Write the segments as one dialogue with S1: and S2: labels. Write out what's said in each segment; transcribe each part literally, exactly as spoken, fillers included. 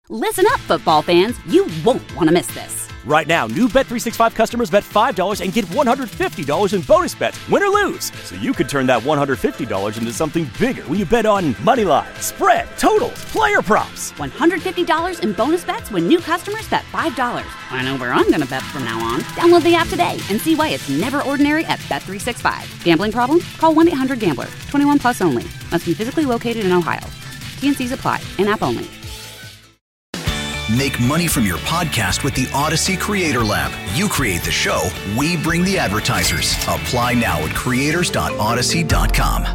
S1: Listen up, football fans. You won't want to miss this.
S2: Right now, new Bet three sixty-five customers bet five dollars and get one hundred fifty dollars in bonus bets, win or lose. So you could turn that one hundred fifty dollars into something bigger when you bet on money line, spread, totals, player props.
S1: one hundred fifty dollars in bonus bets when new customers bet five dollars. I know where I'm going to bet from now on. Download the app today and see why it's never ordinary at Bet three sixty-five. Gambling problem? Call one eight hundred gambler. twenty-one plus only. Must be physically located in Ohio. T and C's apply. In-app only.
S3: Make money from your podcast with the Odyssey Creator Lab. You create the show, we bring the advertisers. Apply now at creators dot odyssey dot com.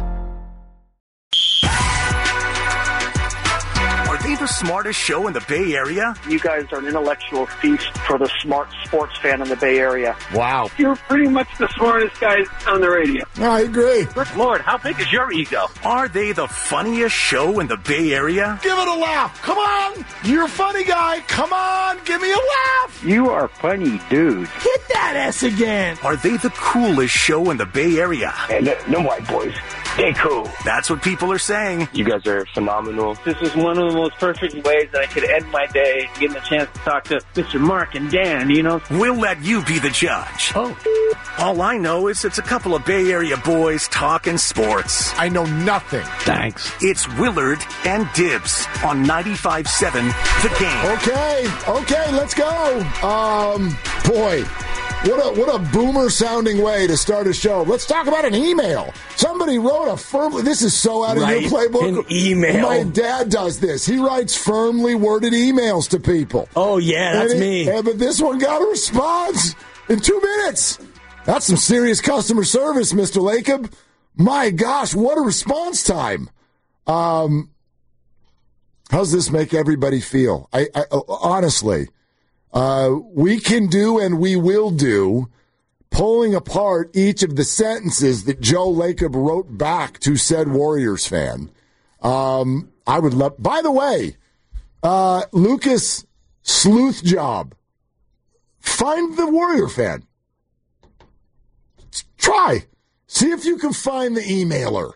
S4: Are they the smartest show in the Bay Area?
S5: You guys are an intellectual feast for the smart sports fan in the Bay Area.
S4: Wow.
S6: You're pretty much the smartest guys on the radio.
S7: I agree.
S6: Good Lord, how big is your ego?
S4: Are they the funniest show in the Bay Area?
S7: Give it a laugh. Come on. You're a funny guy. Come on. Give me a laugh.
S5: You are funny, dude.
S7: Hit that S again.
S4: Are they the coolest show in the Bay Area?
S5: And no, no white boys. They cool.
S4: That's what people are saying.
S6: You guys are phenomenal. This is one of the most perfect ways that I could end my day, getting a chance to talk to Mister Mark and Dan, you know?
S4: We'll let you be the judge.
S6: Oh.
S4: All I know is it's a couple of Bay Area boys talking sports.
S7: I know nothing.
S6: Thanks.
S4: It's Willard and Dibs on ninety-five seven The Game.
S7: Okay. Okay, let's go. Um, boy. What a what a boomer-sounding way to start a show. Let's talk about an email. Somebody wrote a firmly... This is so out of
S2: Write
S7: your playbook.
S2: an email.
S7: My dad does this. He writes firmly worded emails to people.
S2: Oh, yeah, that's
S7: And it-
S2: me.
S7: yeah, but this one got a response in two minutes. That's some serious customer service, Mister Lacob. My gosh, what a response time. Um, how's this make everybody feel? I, I honestly... Uh, we can do and we will do pulling apart each of the sentences that Joe Lacob wrote back to said Warriors fan. Um, I would love, by the way, uh, Lucas Sleuth Job, find the Warrior fan. Try. See if you can find the emailer.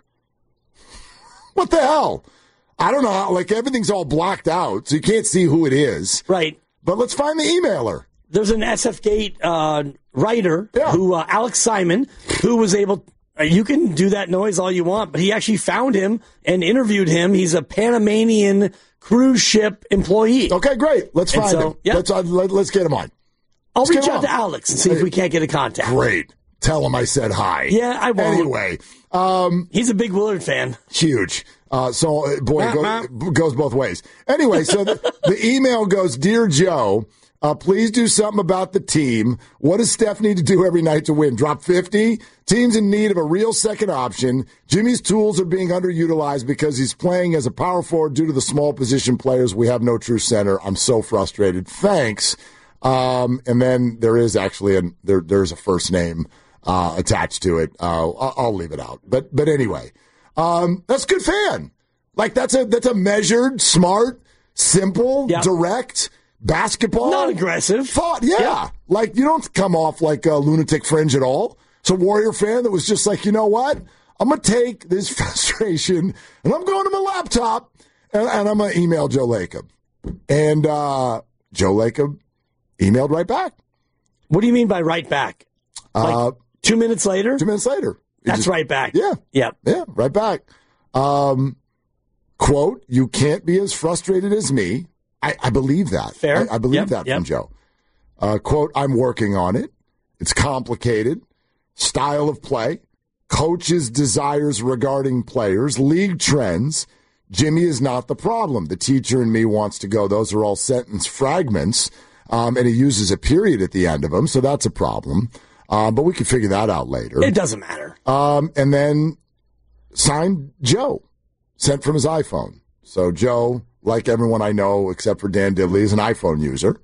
S7: What the hell? I don't know. Like everything's all blacked out, so you can't see who it is.
S2: Right.
S7: But let's find the emailer.
S2: There's an S F Gate uh, writer,
S7: Yeah.
S2: who uh, Alex Simon, who was able. Uh, you can do that noise all you want, but he actually found him and interviewed him. He's a Panamanian cruise ship employee.
S7: Okay, great. Let's
S2: And
S7: find
S2: so,
S7: him.
S2: yeah.
S7: Let's uh, let, let's get him on.
S2: I'll
S7: Let's
S2: reach
S7: get him
S2: out to
S7: on.
S2: Alex and see if we can't get a contact.
S7: Great. Tell him I said hi.
S2: Yeah, I won't.
S7: Anyway, um,
S2: He's a big Willard fan.
S7: huge. Uh, so, uh, boy, it
S2: Bah,
S7: goes, goes both ways. Anyway, so the, the email goes, Dear Joe, uh, please do something about the team. What does Steph need to do every night to win? Drop fifty? Team's in need of a real second option. Jimmy's tools are being underutilized because he's playing as a power forward due to the small position players. We have no true center. I'm so frustrated. Thanks. Um, and then there is actually a, there, there's a first name uh, attached to it. Uh, I'll, I'll leave it out. But but anyway, um, that's a good fan. Like that's a that's a measured, smart, simple,
S2: Yep.
S7: direct basketball.
S2: Not aggressive.
S7: Thought, yeah.
S2: Yeah.
S7: Like you don't come off like a lunatic fringe at all. It's a Warrior fan that was just like, you know what? I'm gonna take this frustration and I'm going to my laptop and, and I'm gonna email Joe Lacob. And uh, Joe Lacob emailed right back.
S2: What do you mean by right back? Like
S7: Uh,
S2: two minutes later?
S7: Two minutes later. He
S2: That's
S7: just-
S2: right back.
S7: Yeah.
S2: Yep.
S7: Yeah, right back. Um, quote, you can't be as frustrated as me. I, I believe that.
S2: Fair.
S7: I, I believe
S2: Yep,
S7: that
S2: yep.
S7: from Joe. Uh, quote, I'm working on it. It's complicated. Style of play. Coaches' desires regarding players. League trends. Jimmy is not the problem. The teacher in me wants to go. Those are all sentence fragments. Um, and he uses a period at the end of them, so that's a problem. Um, but we can figure that out later.
S2: It doesn't matter.
S7: Um, and then signed Joe, sent from his iPhone. So Joe, like everyone I know except for Dan Dibley, is an iPhone user.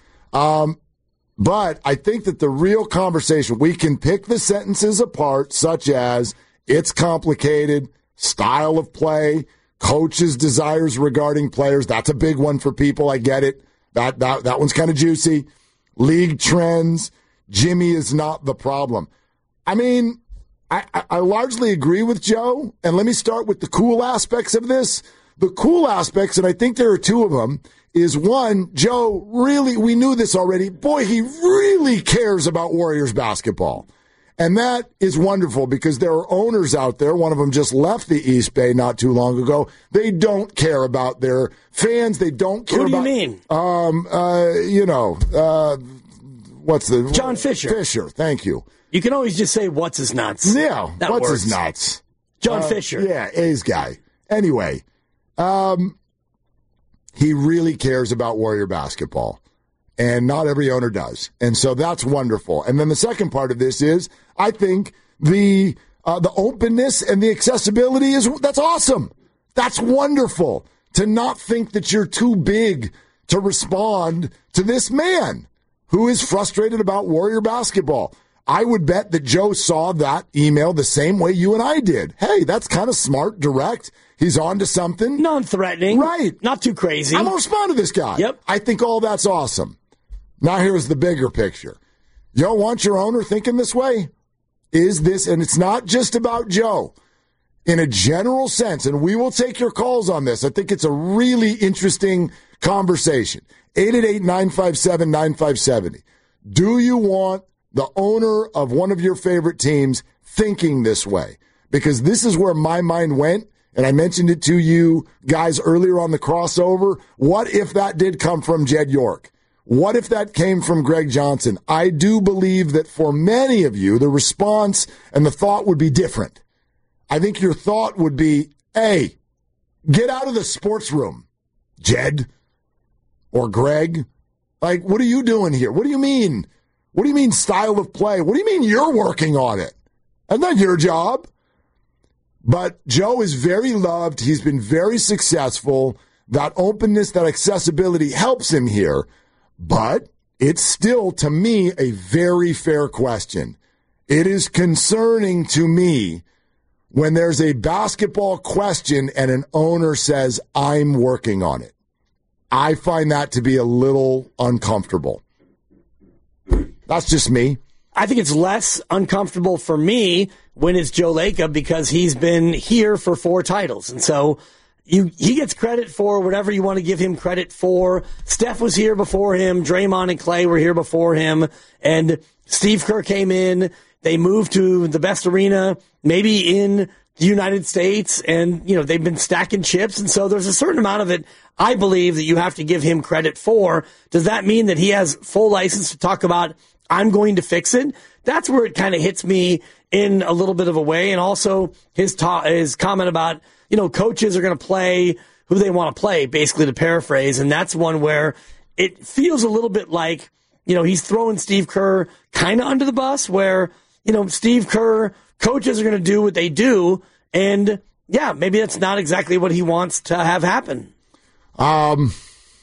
S7: Um, but I think that the real conversation, we can pick the sentences apart, such as it's complicated, style of play, coaches' desires regarding players. That's a big one for people. I get it. That that that one's kind of juicy. League trends. Jimmy is not the problem. I mean, I, I, I largely agree with Joe. And let me start with the cool aspects of this. The cool aspects, and I think there are two of them, is one, Joe really, we knew this already. Boy, he really cares about Warriors basketball. And that is wonderful because there are owners out there. One of them just left the East Bay not too long ago. They don't care about their fans. They don't care
S8: Who do
S7: about.
S8: you mean?
S7: Um, uh, you know, uh, what's the
S8: John Fisher?
S7: Fisher. Thank you.
S8: You can always just say, "What's his nuts?"
S7: Yeah,
S8: that
S7: what's
S8: works.
S7: his nuts?
S8: John
S7: Uh,
S8: Fisher.
S7: Yeah, A's guy. Anyway, um, he really cares about Warrior basketball. And not every owner does. And so that's wonderful. And then the second part of this is, I think the uh, the openness and the accessibility is, that's awesome. That's wonderful. To not think that you're too big to respond to this man who is frustrated about Warrior basketball. I would bet that Joe saw that email the same way you and I did. Hey, that's kind of smart, direct. He's on to something.
S8: Non-threatening.
S7: Right.
S8: Not too crazy.
S7: I'm going to respond to this guy.
S8: Yep.
S7: I think all that's awesome. Now here's the bigger picture. You don't want your owner thinking this way? Is this, and it's not just about Joe, in a general sense, and we will take your calls on this. I think it's a really interesting conversation. eight eight eight, nine five seven, nine five seven zero. Do you want the owner of one of your favorite teams thinking this way? Because this is where my mind went, and I mentioned it to you guys earlier on the crossover. What if that did come from Jed York? What if that came from Greg Johnson? I do believe that for many of you, the response and the thought would be different. I think your thought would be, hey, get out of the sports room, Jed or Greg. Like, what are you doing here? What do you mean? What do you mean style of play? What do you mean you're working on it? That's not your job. But Joe is very loved. He's been very successful. That openness, that accessibility helps him here. But it's still, to me, a very fair question. It is concerning to me when there's a basketball question and an owner says, I'm working on it. I find that to be a little uncomfortable. That's just me.
S8: I think it's less uncomfortable for me when it's Joe Lacob because he's been here for four titles. And so you he gets credit for whatever you want to give him credit for. Steph was here before him. Draymond and Clay were here before him. And Steve Kerr came in. They moved to the best arena maybe in the United States. And, you know, they've been stacking chips. And so there's a certain amount of it, I believe, that you have to give him credit for. Does that mean that he has full license to talk about, I'm going to fix it? That's where it kind of hits me in a little bit of a way. And also his ta- his comment about, you know, coaches are going to play who they want to play, basically, to paraphrase. And that's one where it feels a little bit like, you know, he's throwing Steve Kerr kind of under the bus where, you know, Steve Kerr, coaches are going to do what they do. And yeah, maybe that's not exactly what he wants to have happen.
S7: Um,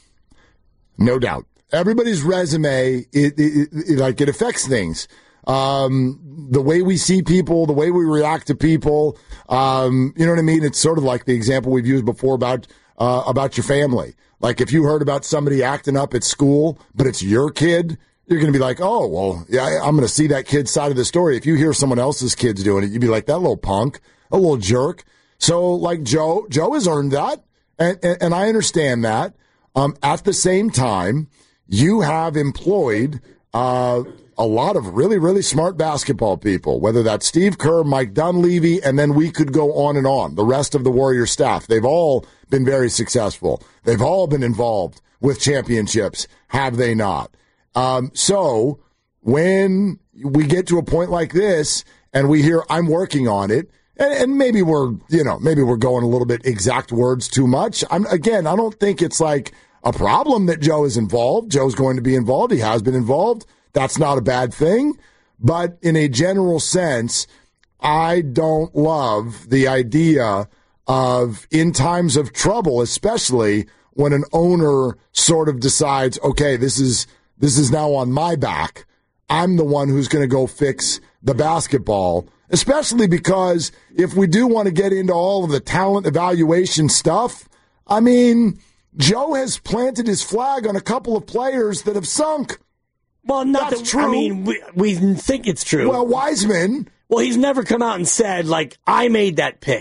S7: no doubt. Everybody's resume, it, it, it, like, it affects things. Um, the way we see people, the way we react to people, um, you know what I mean? It's sort of like the example we've used before about, uh, about your family. Like, if you heard about somebody acting up at school, but it's your kid, you're going to be like, oh, well, yeah, I'm going to see that kid's side of the story. If you hear someone else's kid's doing it, you'd be like, that little punk, a little jerk. So, like, Joe, Joe has earned that, and, and, and I understand that. Um, at the same time, you have employed uh, a lot of really, really smart basketball people, whether that's Steve Kerr, Mike Dunleavy, and then we could go on and on. The rest of the Warrior staff, they've all been very successful. They've all been involved with championships, have they not? Um, so when we get to a point like this and we hear, I'm working on it, and, and maybe we're, you know, maybe we're going a little bit exact words too much. I'm, again, I don't think it's like a problem that Joe is involved. Joe's going to be involved. He has been involved. That's not a bad thing. But in a general sense, I don't love the idea of, in times of trouble, especially when an owner sort of decides, okay, this is this is now on my back. I'm the one who's going to go fix the basketball, especially because if we do want to get into all of the talent evaluation stuff, I mean, Joe has planted his flag on a couple of players that have sunk.
S8: Well, not
S7: That's
S8: that,
S7: true.
S8: I mean, we, we think it's true.
S7: Well, Wiseman.
S8: Well, he's never come out and said, like, I made that pick.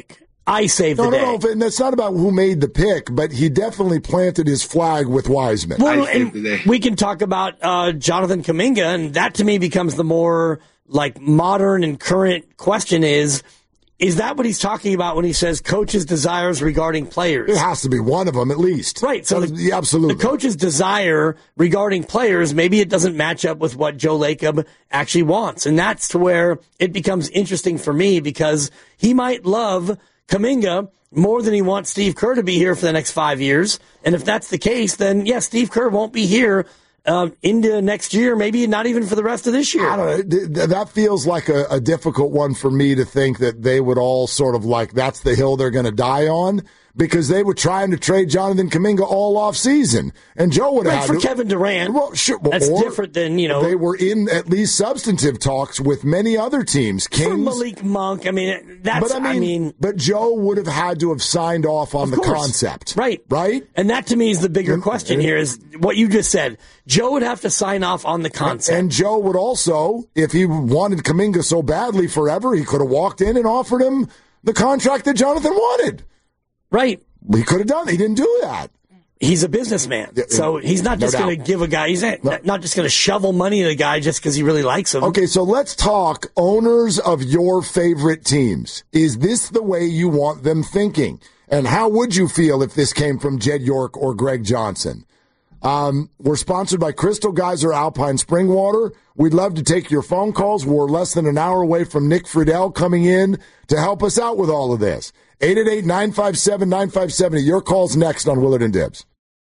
S8: I saved
S7: no,
S8: the
S7: no,
S8: day.
S7: No, no, and that's not about who made the pick, but he definitely planted his flag with Wiseman.
S8: Well, and we can talk about uh, Jonathan Kuminga, and that to me becomes the more like modern and current question is, is that what he's talking about when he says coach's desires regarding players?
S7: It has to be one of them at least.
S8: Right. So the,
S7: yeah, absolutely.
S8: The coach's desire regarding players, maybe it doesn't match up with what Joe Lacob actually wants. And that's to where it becomes interesting for me because he might love Kuminga more than he wants Steve Kerr to be here for the next five years. And if that's the case, then yes, Steve Kerr won't be here Um, into next year, maybe not even for the rest of this year.
S7: I don't know. That feels like a, a difficult one for me to think that they would all sort of like that's the hill they're going to die on because they were trying to trade Jonathan Kuminga all off season, and Joe would have
S8: right,
S7: had
S8: for
S7: to,
S8: Kevin Durant.
S7: Well, sure, well,
S8: that's different than you know.
S7: They were in at least substantive talks with many other teams. Kings,
S8: for Malik Monk. I mean, that's.
S7: But I mean,
S8: I mean,
S7: but Joe would have had to have signed off on
S8: of
S7: the
S8: course.
S7: concept,
S8: right?
S7: Right.
S8: And that to me is the bigger
S7: and,
S8: question
S7: and,
S8: here: is what you just said. Joe would have to sign off on the concept,
S7: and Joe would also, if he wanted Kuminga so badly forever, he could have walked in and offered him the contract that Jonathan wanted.
S8: Right.
S7: He could have done it. He didn't do that.
S8: He's a businessman. So he's not just no going to give a guy, he's not, no. not just going to shovel money at a guy just because he really likes him.
S7: Okay, so let's talk owners of your favorite teams. Is this the way you want them thinking? And how would you feel if this came from Jed York or Greg Johnson? Um, we're sponsored by Crystal Geyser Alpine Spring Water. We'd love to take your phone calls. We're less than an hour away from Nick Friedel coming in to help us out with all of this. eight eight eight, nine five seven, nine five seven zero. Your call's next on Willard and Dibs.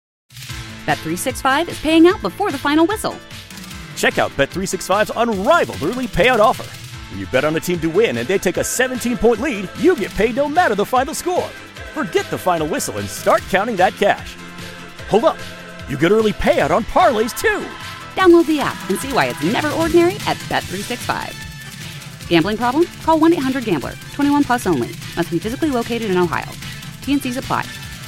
S1: Bet three sixty-five is paying out before the final whistle.
S2: Check out Bet three sixty-five's unrivaled early payout offer. When you bet on a team to win and they take a seventeen-point lead, you get paid no matter the final score. Forget the final whistle and start counting that cash. Hold up. You get early payout on parlays, too.
S1: Download the app and see why it's never ordinary at Bet three sixty-five. Gambling problem? Call one eight hundred gambler. twenty-one plus only. Must be physically located in Ohio. T and C's apply.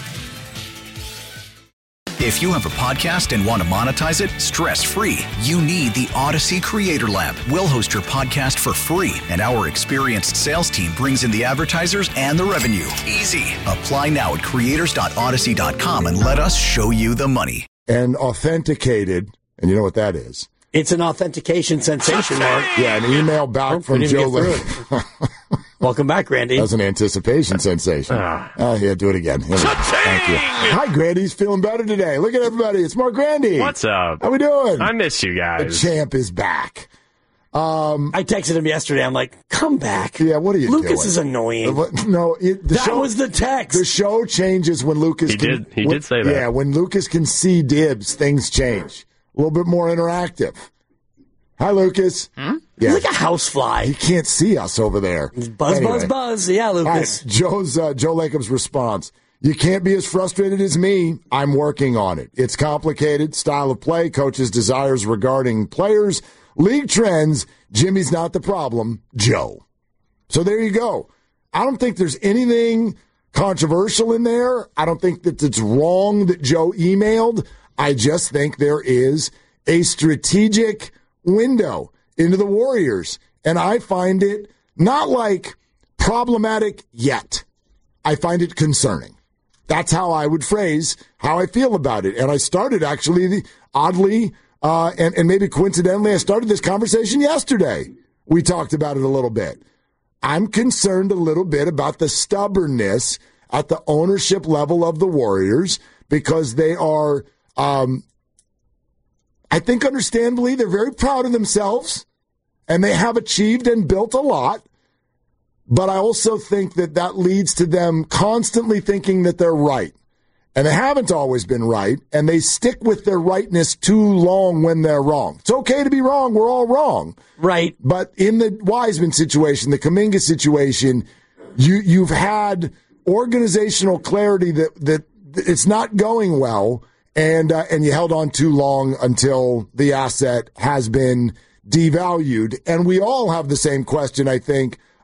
S3: If you have a podcast and want to monetize it stress-free, you need the Odyssey Creator Lab. We'll host your podcast for free, and our experienced sales team brings in the advertisers and the revenue. Easy. Apply now at creators dot odyssey dot com and let us show you the money.
S7: And authenticated, and you know what that is.
S8: It's an authentication sensation, Mark.
S7: Yeah, an email back oh, from Joe Lacob.
S8: Welcome back, Randy.
S7: That's an anticipation sensation. Ah, uh, yeah, do it again. Thank you. Hi, Grandy's feeling better today. Look at everybody. It's Mark Grandy.
S9: What's up?
S7: How we doing?
S9: I miss you guys.
S7: The champ is back. Um,
S8: I texted him yesterday. I'm like, come back.
S7: Yeah, what are you
S8: Lucas
S7: doing?
S8: Lucas is annoying.
S7: No, it, the
S8: that
S7: show,
S8: was the text.
S7: The show changes when Lucas
S9: he
S7: can.
S9: Did, he
S7: when,
S9: did say that.
S7: Yeah, when Lucas can see Dibs, things change. A little bit more interactive. Hi, Lucas.
S8: Hmm? Yeah. He's like a housefly.
S7: He can't see us over there.
S8: Buzz, anyway. buzz, buzz. Yeah, Lucas.
S7: Right, Joe's uh, Joe Lacob's response. You can't be as frustrated as me. I'm working on it. It's complicated. Style of play, coaches' desires regarding players, league trends. Jimmy's not the problem. Joe. So there you go. I don't think there's anything controversial in there. I don't think that it's wrong that Joe emailed. I just think there is a strategic window into the Warriors, and I find it not like problematic yet. I find it concerning. That's how I would phrase how I feel about it. And I started actually, oddly, uh, and, and maybe coincidentally, I started this conversation yesterday. We talked about it a little bit. I'm concerned a little bit about the stubbornness at the ownership level of the Warriors because they are, um, I think understandably, they're very proud of themselves and they have achieved and built a lot. But I also think that that leads to them constantly thinking that they're right. And they haven't always been right, and they stick with their rightness too long when they're wrong. It's okay to be wrong. We're all wrong.
S8: Right.
S7: But in the Wiseman situation, the Kuminga situation, you, you've had organizational clarity that, that it's not going well, and, uh, and you held on too long until the asset has been devalued. And we all have the same question, I think,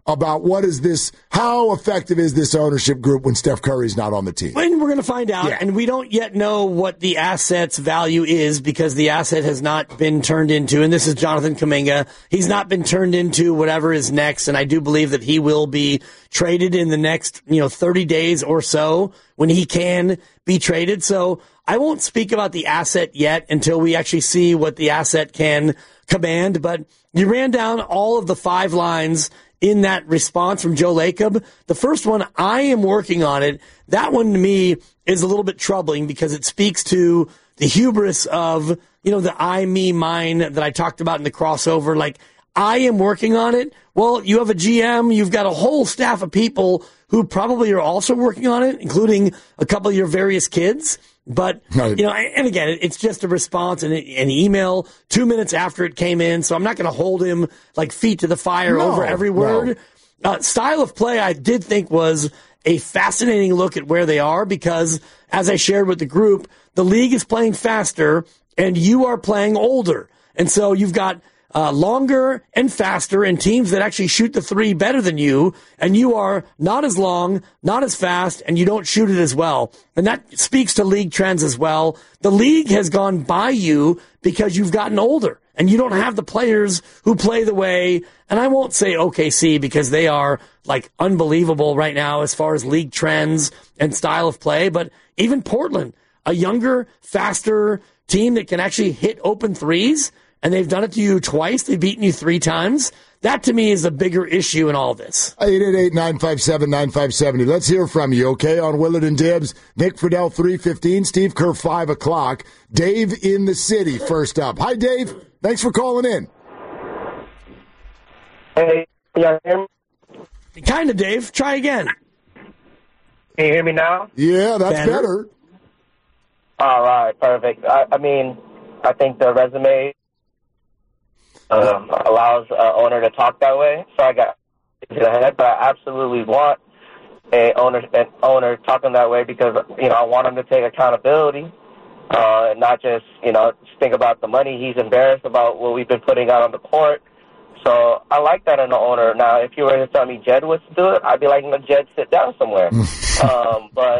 S7: about what is this, how effective is this ownership group when Steph Curry's not on the team.
S8: And we're going to find out,
S7: yeah.
S8: and we don't yet know what the asset's value is because the asset has not been turned into, and this is Jonathan Kuminga, he's not been turned into whatever is next, and I do believe that he will be traded in the next, you know, thirty days or so when he can be traded. So I won't speak about the asset yet until we actually see what the asset can command, but you ran down all of the five lines in that response from Joe Lacob. The first one, I am working on it. That one to me is a little bit troubling because it speaks to the hubris of, you know, the I, me, mine that I talked about in the crossover. Like, I am working on it. Well, you have a G M, you've got a whole staff of people who probably are also working on it, including a couple of your various kids. But, you know, and again, it's just a response and an email two minutes after it came in. So I'm not going to hold him like feet to the fire
S7: no,
S8: over every word. No. Uh, style of play, I did think was a fascinating look at where they are because, as I shared with the group, the league is playing faster and you are playing older. And so you've got Uh, longer and faster and teams that actually shoot the three better than you, and you are not as long, not as fast, and you don't shoot it as well. And that speaks to league trends as well. The league has gone by you because you've gotten older, and you don't have the players who play the way, and I won't say O K C because they are like unbelievable right now as far as league trends and style of play, but even Portland, a younger, faster team that can actually hit open threes, and they've done it to you twice. They've beaten you three times. That, to me, is a bigger issue in all this.
S7: eight eight eight, nine five seven, nine five seven zero. Let's hear from you, okay, on Willard and Dibs. Nick Friedel, three fifteen. Steve Kerr, five o'clock. Dave in the city, first up. Hi, Dave. Thanks for calling in.
S9: Hey, can you hear me?
S8: Kind of, Dave. Try again.
S9: Can you hear me now?
S7: Yeah, that's better. better.
S9: All right, perfect. I, I mean, I think the resume Um, allows uh, owner to talk that way, so I got into the head. But I absolutely want a owner, an owner talking that way because you know I want him to take accountability uh, and not just you know just think about the money. He's embarrassed about what we've been putting out on the court, so I like that in the owner. Now, if you were to tell me Jed was to do it, I'd be like, no, Jed, sit down somewhere. um, but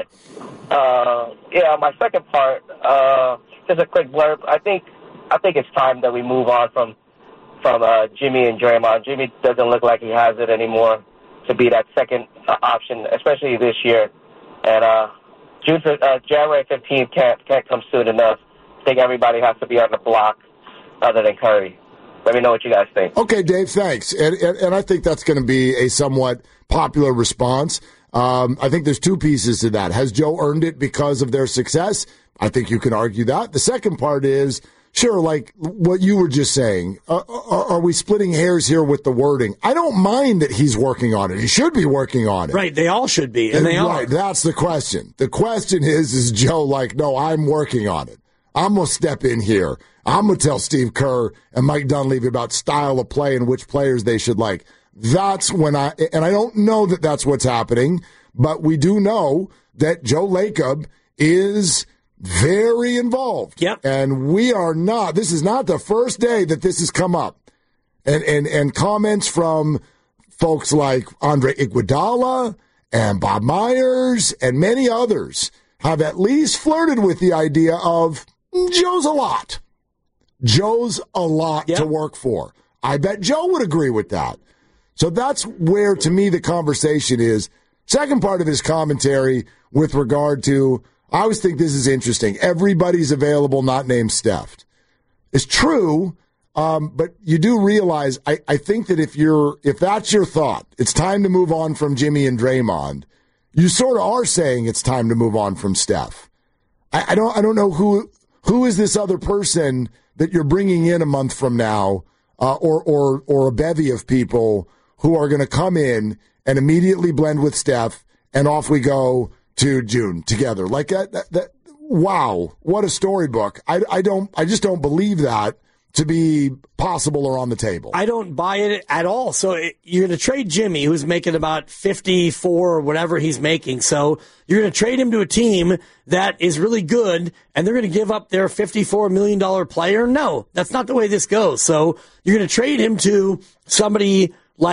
S9: uh, yeah, my second part, uh, just a quick blurb. I think I think it's time that we move on from. from uh, Jimmy and Draymond. Jimmy doesn't look like he has it anymore to be that second uh, option, especially this year. And uh, June, uh, January fifteenth can't can't come soon enough. I think everybody has to be on the block other than Curry. Let me know what you guys think.
S7: Okay, Dave, thanks. And, and, and I think that's going to be a somewhat popular response. Um, I think there's two pieces to that. Has Joe earned it because of their success? I think you can argue that. The second part is, sure, like what you were just saying, uh, are, are we splitting hairs here with the wording? I don't mind that he's working on it. He should be working on it.
S8: Right, they all should be, and, and they
S7: right,
S8: are.
S7: That's the question. The question is, is Joe like, no, I'm working on it. I'm going to step in here. I'm going to tell Steve Kerr and Mike Dunleavy about style of play and which players they should like. That's when I, and I don't know that that's what's happening, but we do know that Joe Lacob is very involved.
S8: Yep.
S7: And we are not, this is not the first day that this has come up. And, and, and comments from folks like Andre Iguodala and Bob Myers and many others have at least flirted with the idea of Joe's a lot. Joe's a lot
S8: yep.
S7: to work for. I bet Joe would agree with that. So that's where, to me, the conversation is. Second part of his commentary with regard to, I always think this is interesting. Everybody's available, not named Steph. It's true, um, but you do realize, I, I think that if you're, if that's your thought, it's time to move on from Jimmy and Draymond. You sort of are saying it's time to move on from Steph. I, I don't, I don't know who, who is this other person that you're bringing in a month from now, uh, or, or, or a bevy of people who are going to come in and immediately blend with Steph, and off we go to June together. Like that, that, that wow, what a storybook. I, I don't, I just don't believe that to be possible or on the table.
S8: I don't buy it at all. So it, you're going to trade Jimmy, who's making about fifty-four or whatever he's making. So you're going to trade him to a team that is really good, and they're going to give up their fifty-four million dollars player? No, that's not the way this goes. So you're going to trade him to somebody like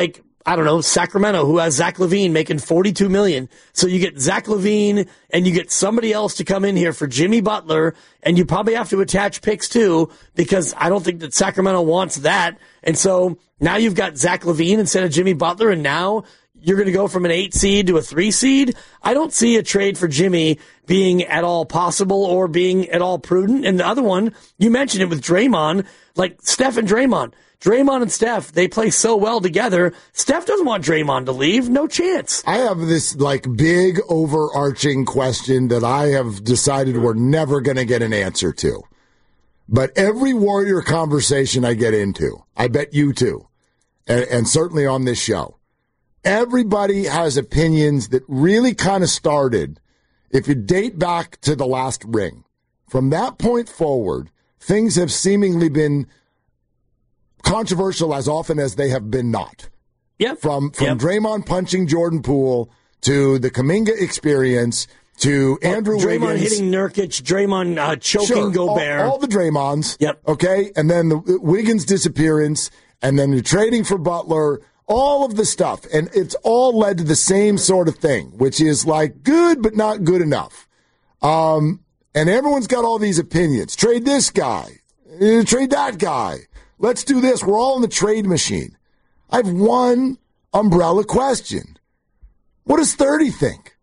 S8: I don't know, Sacramento, who has Zach LaVine making forty-two million dollars. So you get Zach LaVine and you get somebody else to come in here for Jimmy Butler, and you probably have to attach picks too, because I don't think that Sacramento wants that. And so now you've got Zach LaVine instead of Jimmy Butler, and now you're going to go from an eight seed to a three seed. I don't see a trade for Jimmy being at all possible or being at all prudent. And the other one, you mentioned it with Draymond, like Steph and Draymond. Draymond and Steph, they play so well together. Steph doesn't want Draymond to leave. No chance.
S7: I have this like big overarching question that I have decided we're never going to get an answer to. But every Warrior conversation I get into, I bet you too, and, and certainly on this show, everybody has opinions that really kind of started, if you date back to the last ring. From that point forward, things have seemingly been controversial as often as they have been not.
S8: Yep.
S7: From from
S8: yep.
S7: Draymond punching Jordan Poole to the Kuminga experience to well, Andrew
S8: Draymond
S7: Wiggins.
S8: hitting Nurkic, Draymond uh, choking
S7: sure,
S8: Gobert.
S7: All, all the Draymonds.
S8: Yep.
S7: Okay, and then the Wiggins disappearance, and then you're trading for Butler. All of the stuff, and it's all led to the same sort of thing, which is like good but not good enough. Um, and everyone's got all these opinions. Trade this guy. Uh, trade that guy. Let's do this. We're all in the trade machine. I have one umbrella question. What does thirty think?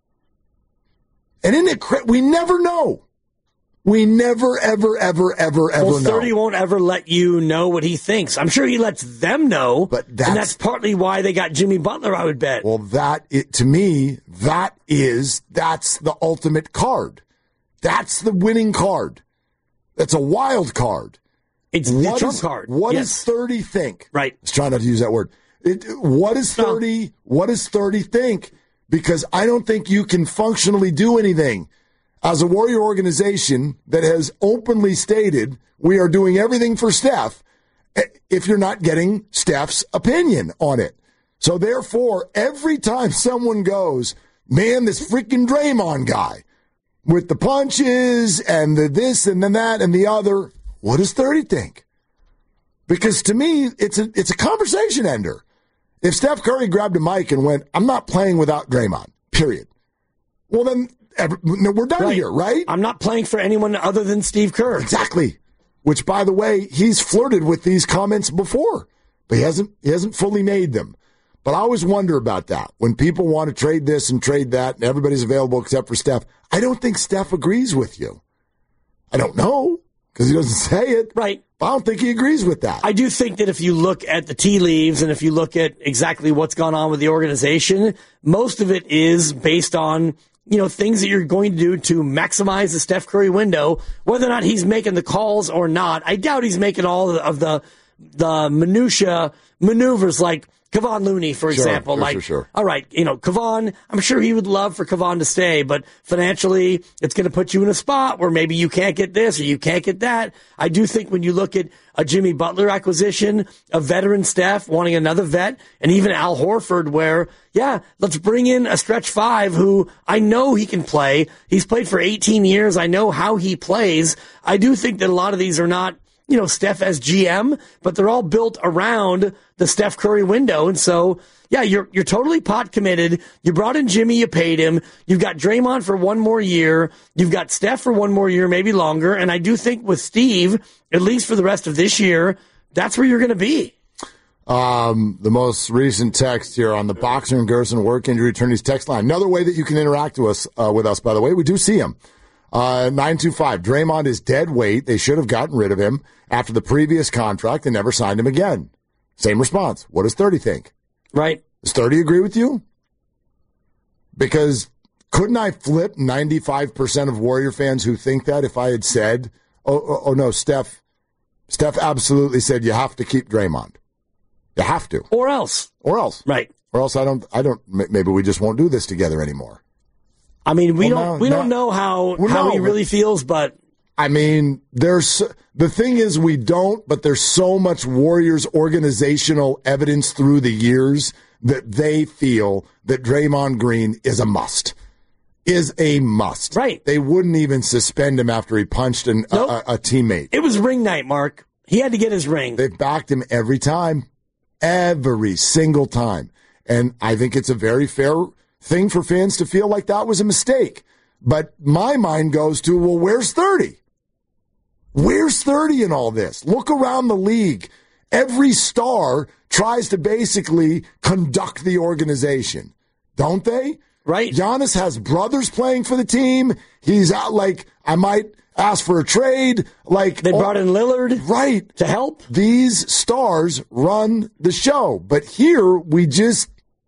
S7: And isn't it cra- we never know. We never, ever, ever, ever, ever
S8: well,
S7: know.
S8: thirty won't ever let you know what he thinks. I'm sure he lets them know,
S7: but that's,
S8: and that's partly why they got Jimmy Butler, I would bet.
S7: Well, that, it, to me, that is, that's the ultimate card. That's the winning card. That's a wild card.
S8: It's the
S7: what
S8: trump
S7: is,
S8: card.
S7: What
S8: yes.
S7: does thirty think?
S8: Right.
S7: I was trying not to use that word. It, what does thirty, no. what does thirty think? Because I don't think you can functionally do anything. As a Warrior organization that has openly stated we are doing everything for Steph, if you're not getting Steph's opinion on it. So therefore, every time someone goes, man, this freaking Draymond guy with the punches and the this and then that and the other, what does thirty think? Because to me, it's a it's a conversation ender. If Steph Curry grabbed a mic and went, I'm not playing without Draymond, period. Well, then we're done
S8: right.
S7: here, right?
S8: I'm not playing for anyone other than Steve Kerr.
S7: Exactly. Which, by the way, he's flirted with these comments before, but he hasn't he hasn't fully made them. But I always wonder about that. When people want to trade this and trade that, and everybody's available except for Steph, I don't think Steph agrees with you. I don't know, because he doesn't say it.
S8: Right.
S7: But I don't think he agrees with that.
S8: I do think that if you look at the tea leaves and if you look at exactly what's gone on with the organization, most of it is based on, you know, things that you're going to do to maximize the Steph Curry window, whether or not he's making the calls or not. I doubt he's making all of the the minutia maneuvers like Kevon Looney, for
S7: sure,
S8: example.
S7: For
S8: like,
S7: sure, sure.
S8: all right, you know, Kevon, I'm sure he would love for Kevon to stay, but financially, it's going to put you in a spot where maybe you can't get this or you can't get that. I do think when you look at a Jimmy Butler acquisition, a veteran Steph wanting another vet, and even Al Horford, where, yeah, let's bring in a stretch five who I know he can play. He's played for eighteen years. I know how he plays. I do think that a lot of these are not, you know, Steph as G M, but they're all built around the Steph Curry window. And so, yeah, you're you're totally pot committed. You brought in Jimmy, you paid him. You've got Draymond for one more year. You've got Steph for one more year, maybe longer. And I do think with Steve, at least for the rest of this year, that's where you're going to be.
S7: Um, the most recent text here on the Boxer and Gerson work injury attorneys text line. Another way that you can interact with us, uh, with us, by the way, we do see him. Uh, nine two five. Draymond is dead weight. They should have gotten rid of him after the previous contract and never signed him again. Same response. What does thirty think?
S8: Right.
S7: Does thirty agree with you? Because couldn't I flip ninety-five percent of Warrior fans who think that if I had said, oh, oh, oh no, Steph, Steph absolutely said you have to keep Draymond. You have to.
S8: Or else.
S7: Or else.
S8: Right.
S7: Or else I don't, I don't, maybe we just won't do this together anymore.
S8: I mean, we
S7: well,
S8: don't,
S7: no,
S8: we
S7: no.
S8: don't know how,
S7: well,
S8: how
S7: no,
S8: he really feels, but.
S7: I mean, there's, the thing is we don't, but there's so much Warriors organizational evidence through the years that they feel that Draymond Green is a must. Is a must.
S8: Right.
S7: They wouldn't even suspend him after he punched an,
S8: nope.
S7: a, a teammate.
S8: It was ring night, Mark. He had to get his ring.
S7: They've backed him every time. Every single time. And I think it's a very fair thing for fans to feel like that was a mistake. But my mind goes to, well, where's thirty? Where's thirty in all this? Look around the league. Every star tries to basically conduct the organization, don't they?
S8: Right.
S7: Giannis has brothers playing for the team. He's out like, I might ask for a trade. Like
S8: they brought in Lillard,
S7: right,
S8: to help.
S7: These stars run the show, but here we just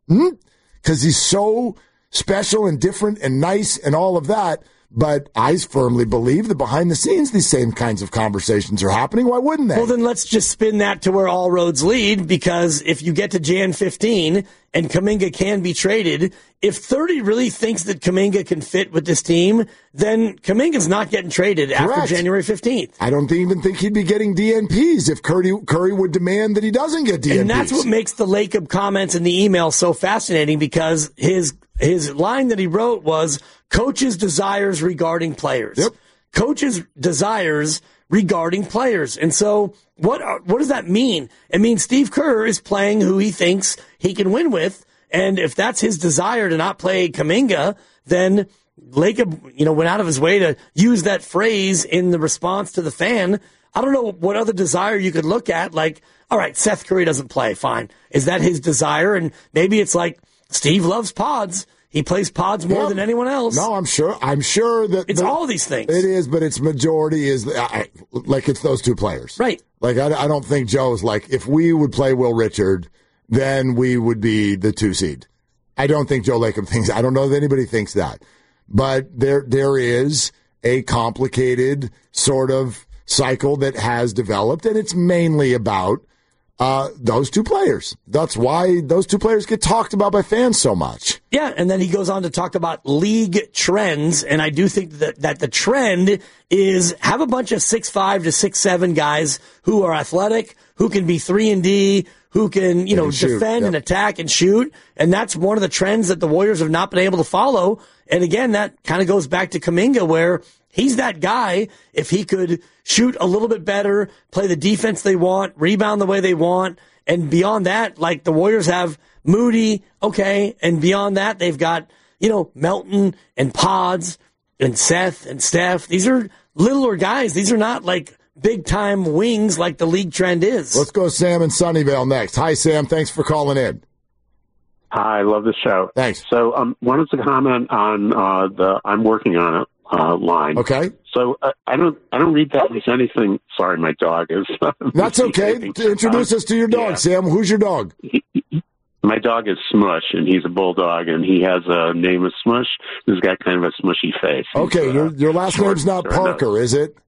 S7: because hmm, he's so special and different and nice and all of that. But I firmly believe that behind the scenes, these same kinds of conversations are happening. Why wouldn't they?
S8: Well, then let's just spin that to where all roads lead, because if you get to January fifteenth and Kuminga can be traded, if thirty really thinks that Kuminga can fit with this team, then Kuminga's not getting traded
S7: Correct.
S8: After January fifteenth.
S7: I don't even think he'd be getting D N Ps if Curry, Curry would demand that he doesn't get D N Ps.
S8: And that's what makes the Lacob comments in the email so fascinating, because his his line that he wrote was, coaches' desires regarding players.
S7: Yep.
S8: Coaches' desires regarding players. And so what what does that mean? It means Steve Kerr is playing who he thinks he can win with. And if that's his desire to not play Kuminga, then Lacob, you know, went out of his way to use that phrase in the response to the fan. I don't know what other desire you could look at. Like, all right, Seth Curry doesn't play. Fine. Is that his desire? And maybe it's like, Steve loves pods. He plays pods more
S7: yep.
S8: than anyone else.
S7: No, I'm sure. I'm sure that
S8: it's
S7: the,
S8: all these things.
S7: It is, but its majority is I, like it's those two players,
S8: right?
S7: Like I, I don't think Joe's like, if we would play Will Richard, then we would be the two seed. I don't think Joe Lacob thinks. I don't know that anybody thinks that, but there there is a complicated sort of cycle that has developed, and it's mainly about uh, those two players. That's why those two players get talked about by fans so much.
S8: Yeah, and then he goes on to talk about league trends, and I do think that, that the trend is have a bunch of six five to six seven guys who are athletic, who can be three and D, who can, you know, defend yep. and attack and shoot, and that's one of the trends that the Warriors have not been able to follow. And again, that kind of goes back to Kuminga, where he's that guy. If he could shoot a little bit better, play the defense they want, rebound the way they want, and beyond that, like the Warriors have Moody, okay, and beyond that, they've got, you know, Melton and Pods and Seth and Steph. These are littler guys. These are not like big-time wings like the league trend is.
S7: Let's go Sam in Sunnyvale next. Hi, Sam. Thanks for calling in.
S10: Hi, I love the show.
S7: Thanks.
S10: So um, wanted to comment on uh, the I'm working on it uh, line.
S7: Okay.
S10: So uh, I don't I don't read that as anything. Sorry, my dog is.
S7: That's okay. Introduce us to your dog, yeah. Sam. Who's your dog?
S10: He, he, my dog is Smush, and he's a bulldog, and he has a name of Smush. He's got kind of a smushy face.
S7: Okay,
S10: uh,
S7: your, your last short, name's not Parker, nose. Is it?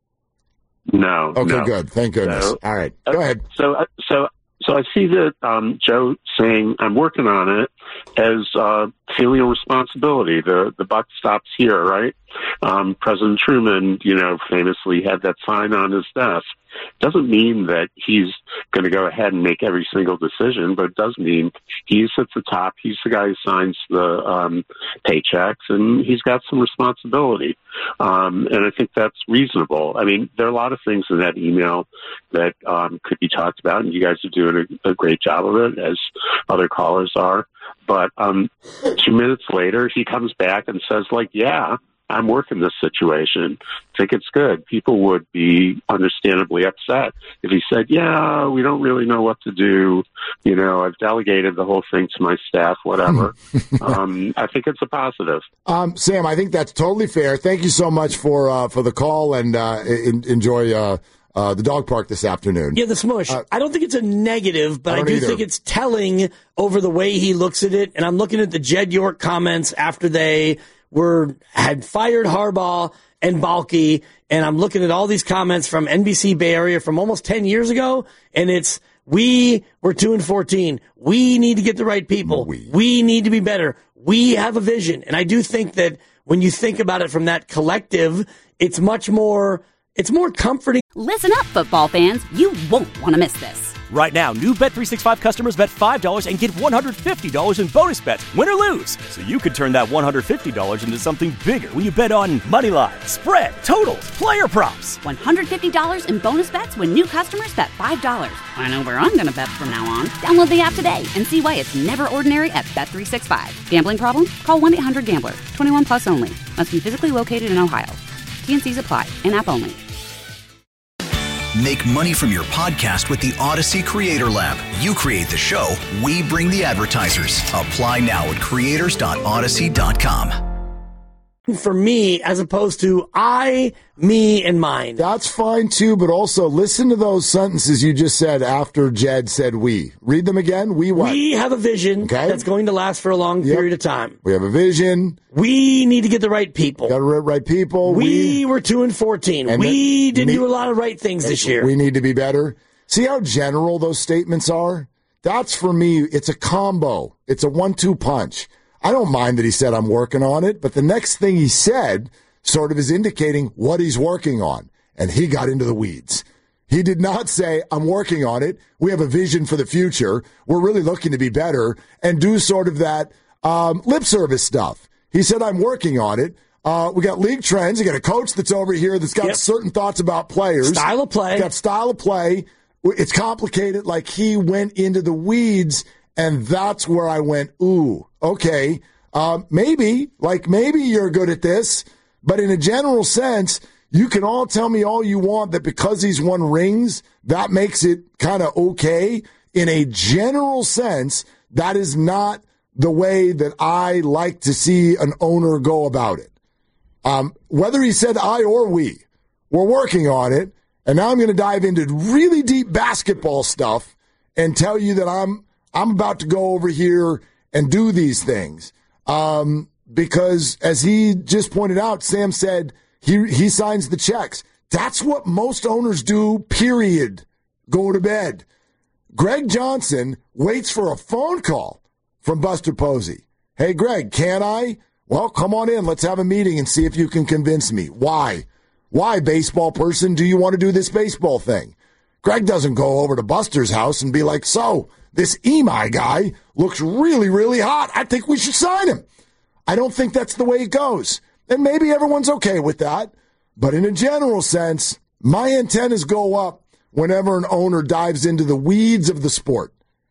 S10: No.
S7: Okay,
S10: no.
S7: good. Thank goodness. So, All right, go ahead.
S10: So, uh, so, so I see that um, Joe saying I'm working on it as uh, filial responsibility. The the buck stops here, right? Um, President Truman, you know, famously had that sign on his desk. Doesn't mean that he's going to go ahead and make every single decision, but it does mean he's at the top. He's the guy who signs the um, paychecks, and he's got some responsibility. Um, and I think that's reasonable. I mean, there are a lot of things in that email that um, could be talked about, and you guys are doing a, a great job of it, as other callers are. But um, two minutes later, he comes back and says, like, yeah, I'm working this situation. I think it's good. People would be understandably upset if he said, yeah, we don't really know what to do. You know, I've delegated the whole thing to my staff, whatever. um, I think it's a positive.
S7: Um, Sam, I think that's totally fair. Thank you so much for uh, for the call, and uh, in, enjoy uh, uh, the dog park this afternoon.
S8: Yeah, the Smush. Uh, I don't think it's a negative, but I, I do
S7: either.
S8: think it's telling over the way he looks at it. And I'm looking at the Jed York comments after they were had fired Harbaugh and Balky, and I'm looking at all these comments from N B C Bay Area from almost ten years ago, and it's, we were two and fourteen. We need to get the right people. We. we need to be better. We have a vision. And I do think that when you think about it from that collective, it's much more, it's more comforting.
S1: Listen up, football fans. You won't want to miss this.
S2: Right now, new Bet three sixty-five customers bet five dollars and get one hundred fifty dollars in bonus bets, win or lose. So you could turn that one hundred fifty dollars into something bigger when you bet on money line, spread, totals, player props.
S1: one hundred fifty dollars in bonus bets when new customers bet five dollars. I know where I'm going to bet from now on. Download the app today and see why it's never ordinary at Bet three sixty-five. Gambling problem? Call one eight hundred gambler. twenty-one plus only. Must be physically located in Ohio. T and C's apply. In-app only.
S3: Make money from your podcast with the Odyssey Creator Lab. You create the show, we bring the advertisers. Apply now at creators dot odyssey dot com.
S8: For me, as opposed to I, me, and mine.
S7: That's fine too, but also listen to those sentences you just said after Jed said we. Read them again. We what?
S8: We have a vision
S7: okay.
S8: that's going to last for a long
S7: yep.
S8: period of time.
S7: We have a vision.
S8: We need to get the right people.
S7: Got the right people.
S8: We, we were two and fourteen. And we didn't
S7: me,
S8: do a lot of right things this year.
S7: We need to be better. See how general those statements are? That's for me, it's a combo. It's a one two punch. I don't mind that he said I'm working on it, but the next thing he said sort of is indicating what he's working on, and he got into the weeds. He did not say, I'm working on it. We have a vision for the future. We're really looking to be better, and do sort of that um, lip service stuff. He said, I'm working on it. Uh, we got league trends. We got a coach that's over here that's got yep. certain thoughts about players.
S8: Style of play.
S7: Got style of play. It's complicated. Like he went into the weeds, and that's where I went, ooh, okay, um, maybe, like maybe you're good at this, but in a general sense, you can all tell me all you want that because he's won rings, that makes it kind of okay. In a general sense, that is not the way that I like to see an owner go about it. Um, whether he said I or we, we're working on it, and now I'm going to dive into really deep basketball stuff and tell you that I'm I'm about to go over here and do these things. Um, because as he just pointed out, Sam said he, he signs the checks. That's what most owners do, period. Go to bed. Greg Johnson waits for a phone call from Buster Posey. Hey, Greg, can I? Well, come on in. Let's have a meeting and see if you can convince me. Why? Why, baseball person, do you want to do this baseball thing? Greg doesn't go over to Buster's house and be like, so, this Emi guy looks really, really hot. I think we should sign him. I don't think that's the way it goes. And maybe everyone's okay with that. But in a general sense, my antennas go up whenever an owner dives into the weeds of the sport.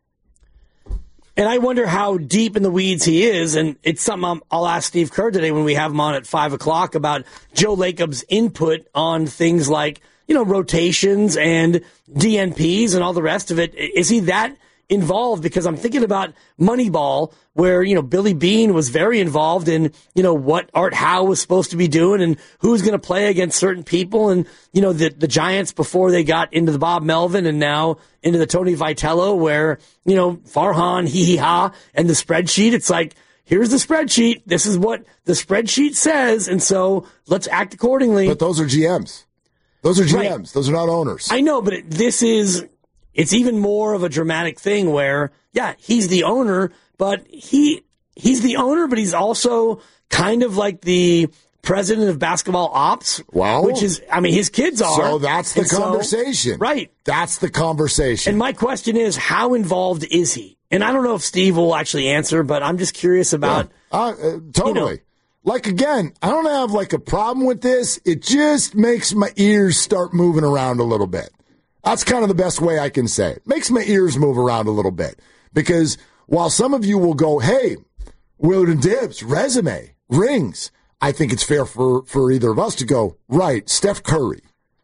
S8: And I wonder how deep in the weeds he is. And it's something I'll ask Steve Kerr today when we have him on at five o'clock about Joe Lacob's input on things like, you know, rotations and D N Ps and all the rest of it. Is he that involved? Because I'm thinking about Moneyball, where, you know, Billy Beane was very involved in, you know, what Art Howe was supposed to be doing and who's going to play against certain people. And, you know, the, the Giants before they got into the Bob Melvin and now into the Tony Vitello, where, you know, Farhan, hee hee ha, and the spreadsheet. It's like, here's the spreadsheet. This is what the spreadsheet says. And so let's act accordingly.
S7: But those are G Ms. Those are G Ms. Right. Those are not owners.
S8: I know, but it, this is, it's even more of a dramatic thing where, yeah, he's the owner, but he he's the owner, but he's also kind of like the president of basketball ops.
S7: Wow.
S8: Which is, I mean, his kids are.
S7: So that's the
S8: and
S7: conversation.
S8: So, right.
S7: That's the conversation.
S8: And my question is, how involved is he? And I don't know if Steve will actually answer, but I'm just curious about.
S7: Yeah. Uh, uh, totally. You know, like, again, I don't have like a problem with this. It just makes my ears start moving around a little bit. That's kind of the best way I can say it. Makes my ears move around a little bit. Because while some of you will go, hey, Willard and Dibbs, resume, rings, I think it's fair for, for either of us to go, right, Steph Curry.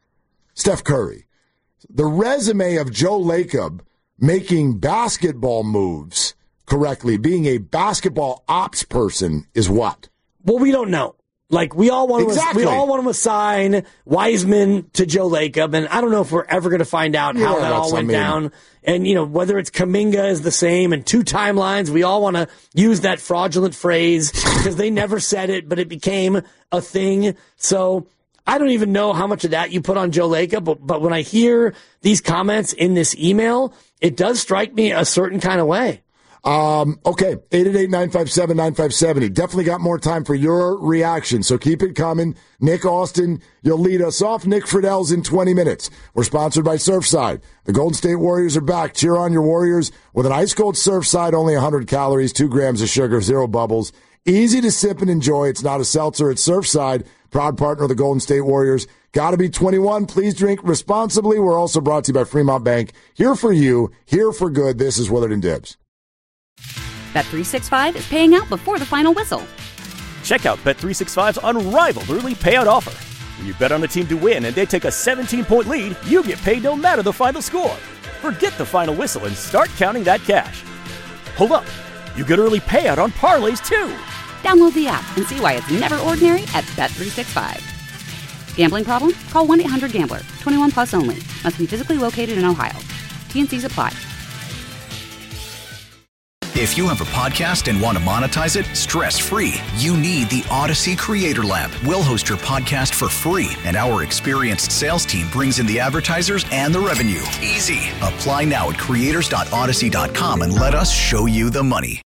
S7: Steph Curry. The resume of Joe Lacob making basketball moves correctly, being a basketball ops person, is what?
S8: Well, we don't know. Like, we all want to,
S7: exactly.
S8: we all want to assign Wiseman to Joe Lacob, and I don't know if we're ever going to find out how yeah, that all went I mean. down. And, you know, whether it's Kuminga is the same and two timelines, we all want to use that fraudulent phrase because they never said it, but it became a thing. So I don't even know how much of that you put on Joe Lacob, but, but when I hear these comments in this email, it does strike me a certain kind of way.
S7: Um, okay, eight eight eight, nine five seven, nine five seven zero. Definitely got more time for your reaction, so keep it coming. Nick Austin, you'll lead us off. Nick Friedell's in twenty minutes. We're sponsored by Surfside. The Golden State Warriors are back. Cheer on your Warriors with an ice-cold Surfside, only one hundred calories, two grams of sugar, zero bubbles. Easy to sip and enjoy. It's not a seltzer. It's Surfside, proud partner of the Golden State Warriors. Got to be twenty-one. Please drink responsibly. We're also brought to you by Fremont Bank. Here for you, here for good. This is Willard and Dibs.
S1: Bet three sixty-five is paying out before the final whistle.
S2: Check out Bet three sixty-five's unrivaled early payout offer. When you bet on a team to win and they take a seventeen-point lead, you get paid no matter the final score. Forget the final whistle and start counting that cash. Hold up. You get early payout on parlays, too.
S1: Download the app and see why it's never ordinary at Bet three sixty-five. Gambling problem? Call one eight hundred gambler. twenty-one plus only. Must be physically located in Ohio. T and C's apply.
S3: If you have a podcast and want to monetize it stress-free, you need the Odyssey Creator Lab. We'll host your podcast for free, and our experienced sales team brings in the advertisers and the revenue. Easy. Apply now at creators dot odyssey dot com and let us show you the money.